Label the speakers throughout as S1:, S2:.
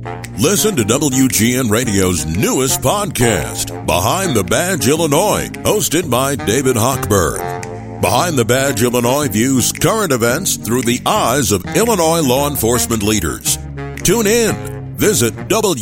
S1: Listen to WGN Radio's newest podcast, Behind the Badge Illinois, hosted by David Hochberg. Behind the Badge Illinois views current events through the eyes of Illinois law enforcement leaders. Tune in. Visit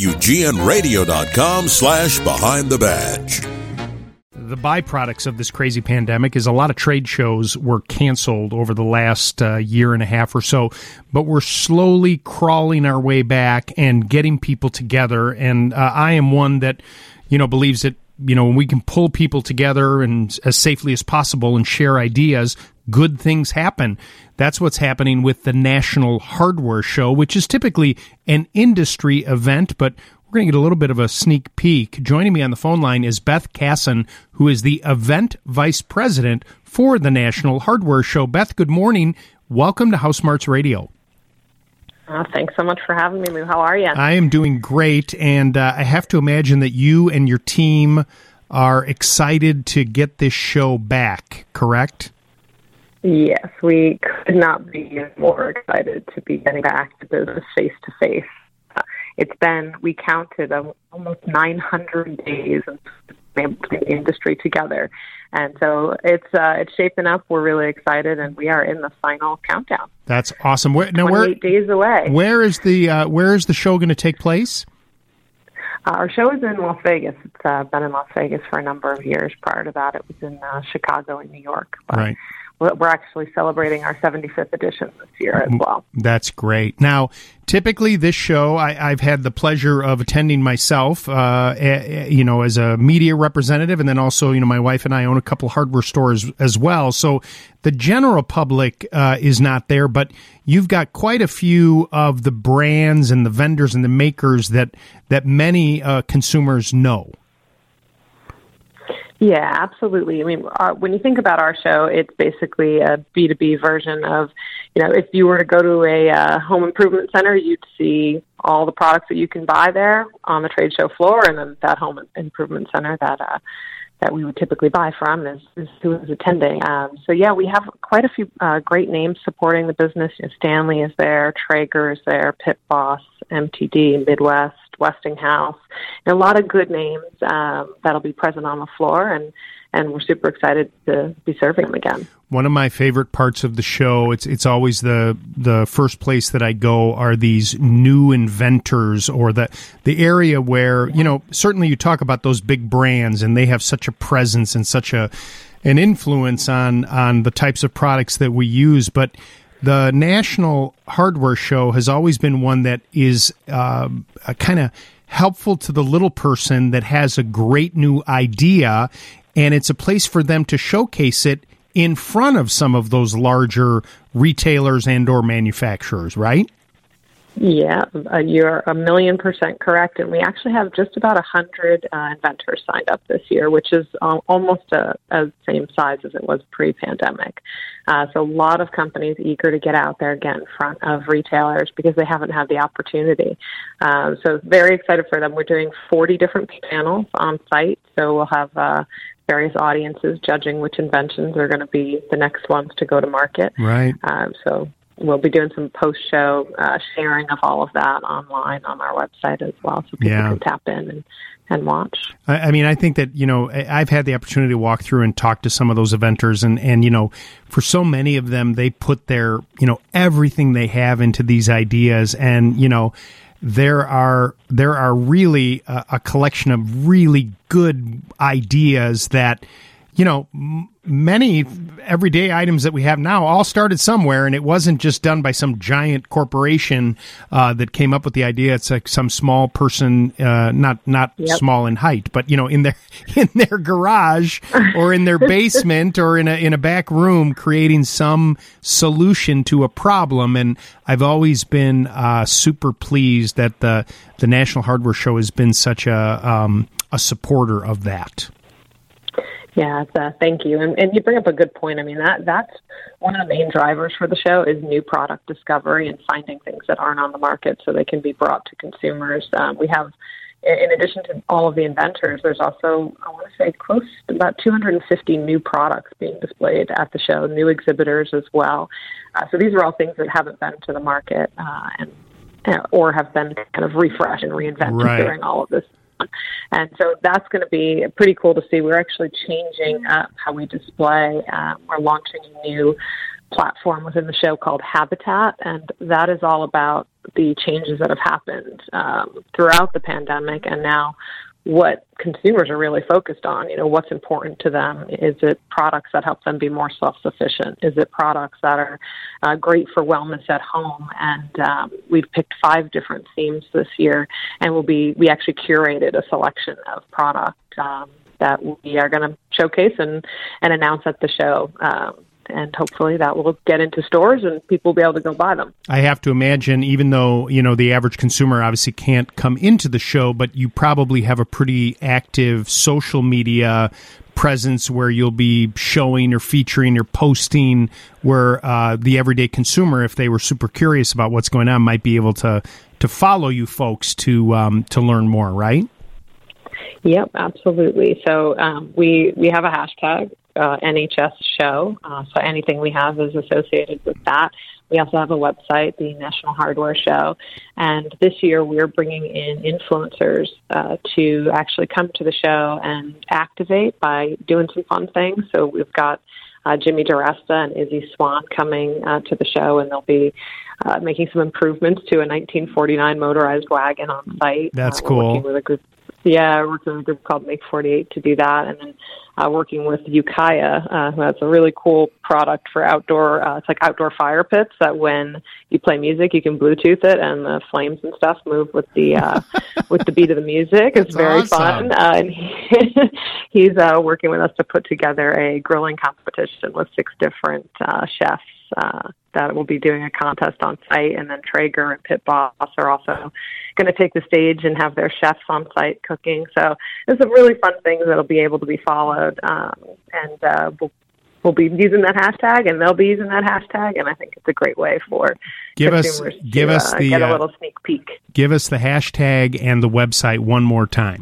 S1: WGNRadio.com/Behind the Badge.
S2: The byproducts of this crazy pandemic is a lot of trade shows were canceled over the last year and a half or so, but we're slowly crawling our way back and getting people together. And I am one that, believes that, when we can pull people together and as safely as possible and share ideas, good things happen. That's what's happening with the National Hardware Show, which is typically an industry event, but we're going to get a little bit of a sneak peek. Joining me on the phone line is Beth Casson, who is the event vice president for the National Hardware Show. Beth, good morning. Welcome to House Smarts Radio.
S3: Thanks so much for having me, Lou. How are you?
S2: I am doing great, and I have to imagine that you and your team are excited to get this show back, correct?
S3: Yes, we could not be more excited to be getting back to business face-to-face. It's been, we counted, almost 900 days of being able to get the industry together. And so it's shaping up. We're really excited, and we are in the final countdown.
S2: That's awesome.
S3: 28 days away.
S2: Where is the show going to take place?
S3: Our show is in Las Vegas. It's been in Las Vegas for a number of years. Prior to that, it was in Chicago and New York. But
S2: right.
S3: We're actually celebrating our 75th edition this year as well.
S2: That's great. Now, typically this show, I've had the pleasure of attending myself, as a media representative, and then also, my wife and I own a couple hardware stores as well. So the general public is not there, but you've got quite a few of the brands and the vendors and the makers that many consumers know.
S3: Yeah, absolutely. I mean, when you think about our show, it's basically a B2B version of, if you were to go to a home improvement center, you'd see all the products that you can buy there on the trade show floor, and then that home improvement center that we would typically buy from is who is attending. So yeah, we have quite a few great names supporting the business. Stanley is there, Traeger is there, Pit Boss, MTD, Midwest, Westinghouse, and a lot of good names that'll be present on the floor, and we're super excited to be serving them again.
S2: One of my favorite parts of the show, it's always the first place that I go, are these new inventors, or the area where, certainly you talk about those big brands and they have such a presence and such an influence on the types of products that we use, but the National Hardware Show has always been one that is kind of helpful to the little person that has a great new idea, and it's a place for them to showcase it in front of some of those larger retailers and or manufacturers, right? Yeah,
S3: you're 1,000,000% correct, and we actually have just about 100 inventors signed up this year, which is almost the same size as it was pre-pandemic. So a lot of companies eager to get out there, get in front of retailers because they haven't had the opportunity. So very excited for them. We're doing 40 different panels on site, so we'll have various audiences judging which inventions are going to be the next ones to go to market.
S2: Right.
S3: So we'll be doing some post-show sharing of all of that online on our website as well, so people can tap in and watch.
S2: I mean, I think that, I've had the opportunity to walk through and talk to some of those inventors, and for so many of them, they put their, everything they have into these ideas, and, there are really a collection of really good ideas that, many everyday items that we have now all started somewhere, and it wasn't just done by some giant corporation that came up with the idea. It's like some small person, not small in height, but in their garage or in their basement or in a back room, creating some solution to a problem. And I've always been super pleased that the National Hardware Show has been such a supporter of that.
S3: Yeah, thank you. And you bring up a good point. I mean, that's one of the main drivers for the show is new product discovery and finding things that aren't on the market so they can be brought to consumers. We have, in addition to all of the inventors, there's also, I want to say, close to about 250 new products being displayed at the show, new exhibitors as well. So these are all things that haven't been to the market, and or have been kind of refreshed and reinvented during all of this. And so that's going to be pretty cool to see. We're actually changing up how we display. We're launching a new platform within the show called Habitat, and that is all about the changes that have happened throughout the pandemic and now what consumers are really focused on. What's important to them. Is it products that help them be more self-sufficient? Is it products that are great for wellness at home? And we've picked 5 different themes this year, and we actually curated a selection of products that we are going to showcase and announce at the show. And hopefully that will get into stores and people will be able to go buy them.
S2: I have to imagine, even though, the average consumer obviously can't come into the show, but you probably have a pretty active social media presence where you'll be showing or featuring or posting where the everyday consumer, if they were super curious about what's going on, might be able to follow you folks to learn more, right?
S3: Yep, absolutely. So we have a hashtag, NHS show. So anything we have is associated with that. We also have a website, the National Hardware Show. And this year we're bringing in influencers to actually come to the show and activate by doing some fun things. So we've got Jimmy DiResta and Izzy Swan coming to the show, and they'll be making some improvements to a 1949 motorized wagon on site.
S2: That's cool.
S3: Working with a group. Yeah, working with a group called Make 48 to do that, and then working with Ukiah, who has a really cool product for outdoor. It's like outdoor fire pits that when you play music, you can Bluetooth it, and the flames and stuff move with the with the beat of the music. It's very fun. And he's working with us to put together a grilling competition with 6 different chefs. That will be doing a contest on site, and then Traeger and Pit Boss are also going to take the stage and have their chefs on site cooking. So there's some really fun things that'll be able to be followed, and we'll be using that hashtag, and they'll be using that hashtag, and I think it's a great way for consumers to get a little sneak peek.
S2: Give us the hashtag and the website one more time.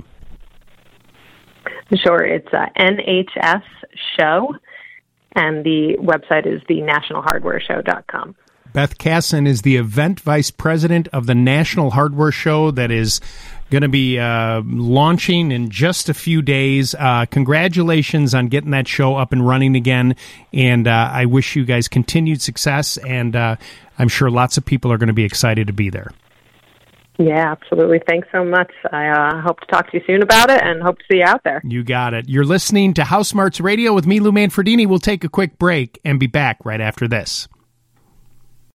S3: Sure, it's NHS Show. And the website is the nationalhardwareshow.com.
S2: Beth Casson is the event vice president of the National Hardware Show that is going to be launching in just a few days. Congratulations on getting that show up and running again. And I wish you guys continued success. And I'm sure lots of people are going to be excited to be there.
S3: Yeah, absolutely. Thanks so much. I hope to talk to you soon about it and hope to see you out there.
S2: You got it. You're listening to House Smarts Radio with me, Lou Manfredini. We'll take a quick break and be back right after this.